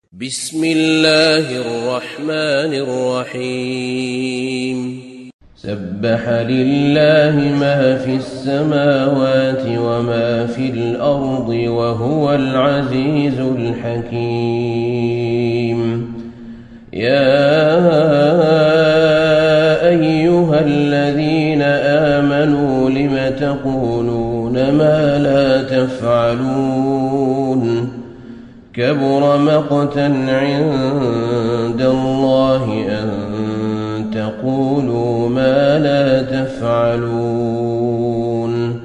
بسم الله الرحمن الرحيم سبح لله ما في السماوات وما في الأرض وهو العزيز الحكيم يا أيها الذين آمنوا لم تقولون ما لا تفعلون كبر مقتا عند الله أن تقولوا ما لا تفعلون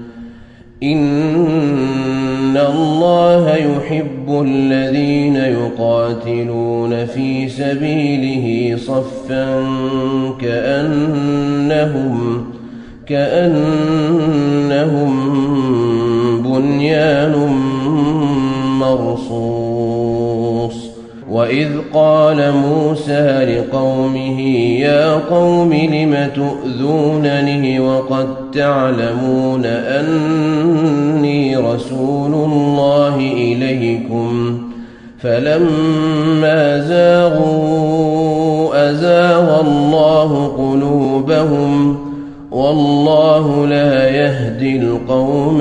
إن الله يحب الذين يقاتلون في سبيله صفا كأنهم بنيان مرصوص وإذ قال موسى لقومه يا قوم لم تؤذونني وقد تعلمون أني رسول الله إليكم فلما زاغوا أزاغ الله قلوبهم والله لا يهدي القوم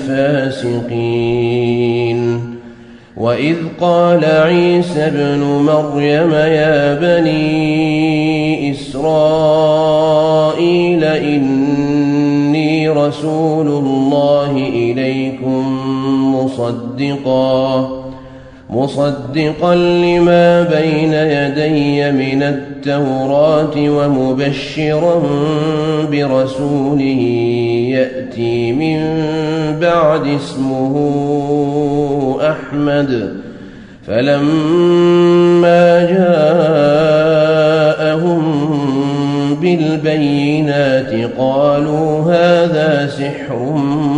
الفاسقين وإذ قال عيسى ابن مريم يا بني إسرائيل إني رسول الله إليكم مصدقا لما بين يدي من التوراة ومبشرا برسول يأتي من بعد اسمه أحمد فلما جاءهم بالبينات قالوا هذا سحر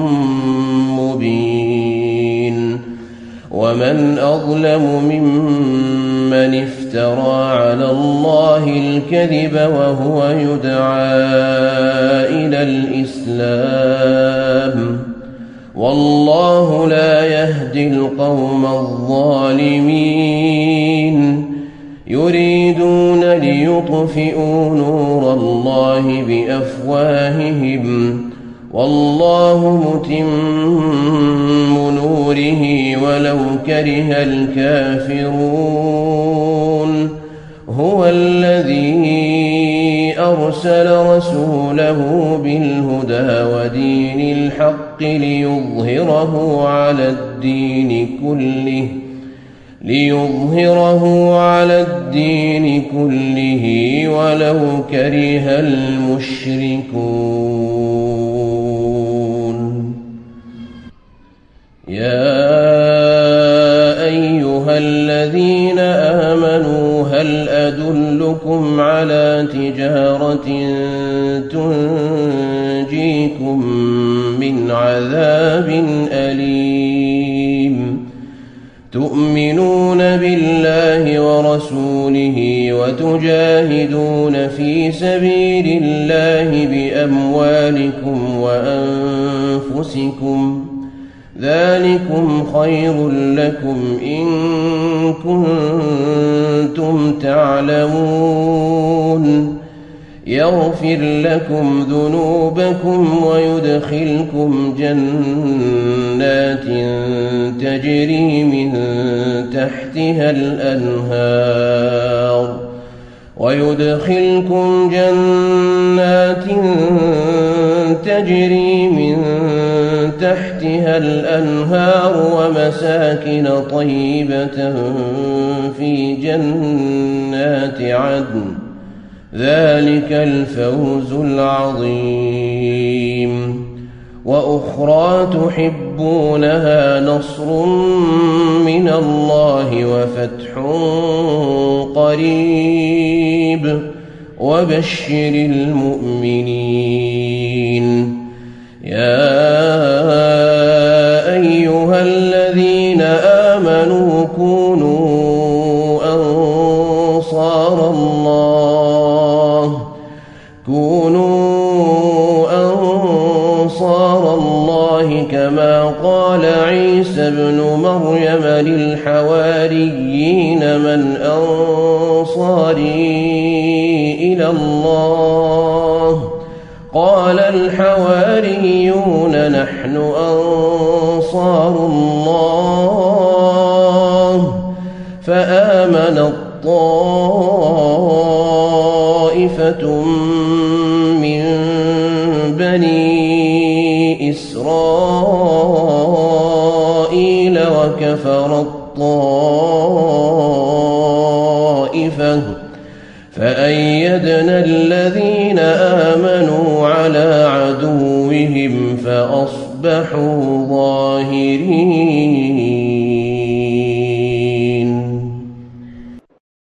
مبين ومن أظلم ممن افترى على الله الكذب وهو يدعى إلى الإسلام والله لا يهدي القوم الظالمين يريدون ليطفئوا نور الله بأفواههم والله متم نوره ولو كره الكافرون هو الذي أرسل رسوله بالهدى ودين الحق ليظهره على الدين كله ولو كره المشركون يا أيها الذين آمنوا هل أدلكم على تجارة تنجيكم من عذاب أليم تؤمنون بالله ورسوله وتجاهدون في سبيل الله بأموالكم وأنفسكم ذلكم خير لكم إن كنتم تعلمون يغفر لكم ذنوبكم ويدخلكم جنات تجري من تحتها الأنهار ومساكن طيبة في جنات عدن ذلك الفوز العظيم وأخرى تحبونها نصر من الله وفتح قريب وبشر المؤمنين يا أيها الذين آمنوا كونوا أنصار الله كما قال عيسى ابن مريم للحواريين من أنصاري إلى الله قال الحواريون نحن أنصار الله فآمنت طائفة من بني إسرائيل وكفرت طائفة فأيدنا الذين آمنوا على عدوهم فأصبحوا ظاهرين.